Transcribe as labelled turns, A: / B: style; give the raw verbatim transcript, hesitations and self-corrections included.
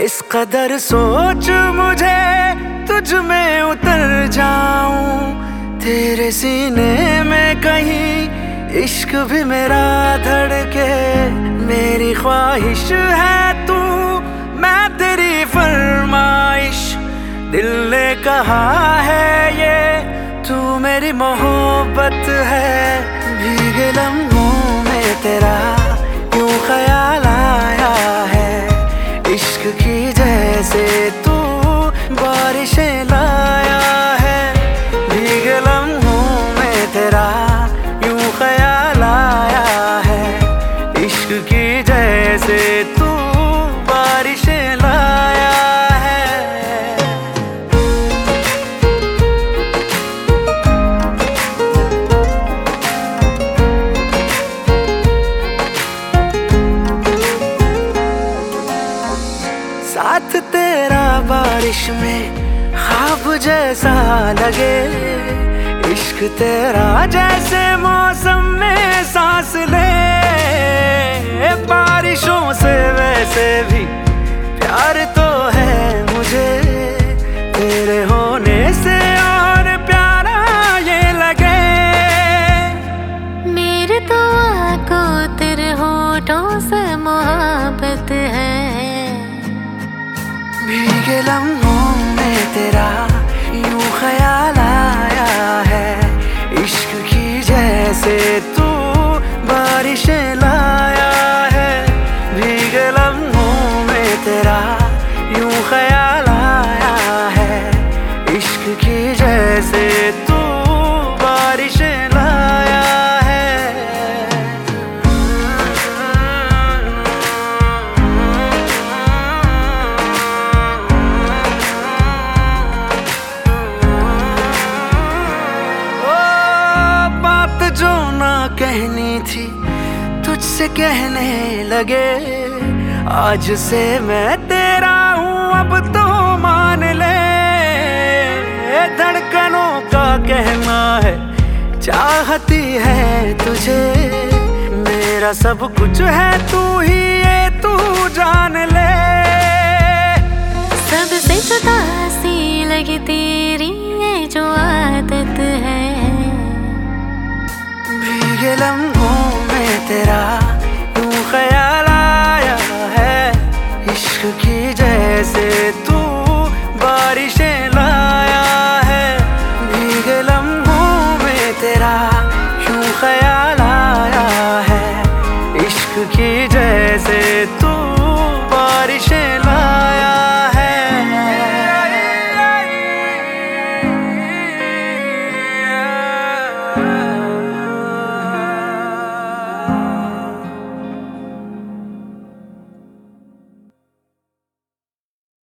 A: इस कदर सोच मुझे तुझ में उतर जाऊं, तेरे सीने में कहीं इश्क भी मेरा धड़के। मेरी ख्वाहिश है तू, मैं तेरी फरमाइश, दिल ने कहा है ये तू मेरी मोहब्बत है। भीगे लम्हों में तेरा यूं ख्याल आया है, इश्क की जैसे तू बारिशें लाया है। भीगे लम्हों में तेरा यूं ख्याल आया है, इश्क की जैसे तू बारिशें लाया है। साथ तेरा बारिश में ख्वाब जैसा लगे, इश्क तेरा जैसे मौसम में सांस ले। बारिशों से वैसे भी प्यार तो है मुझे, तेरे होने से और प्यारा ये लगे।
B: मेरे तो आंखों तेरे होठों से मोहब्बत है।
A: भीगे लम्हों में तेरा यूं ख्याल आया है, इश्क की जैसे तू बारिशें लाया है। भीगे लम्हों में तेरा यूं ख्याल आया है, इश्क की जैसे तू बारिशें लाया है। जो ना कहनी थी तुझसे कहने लगे, आज से मैं तेरा हूँ अब तो मान ले। धड़कनों का कहना है चाहती है तुझे, मेरा सब कुछ है तू ही ये तू जान ले।
B: सबसे जुदा सी लगी तेरी ये जो आदत है।
A: भीगे लम्हों में तेरा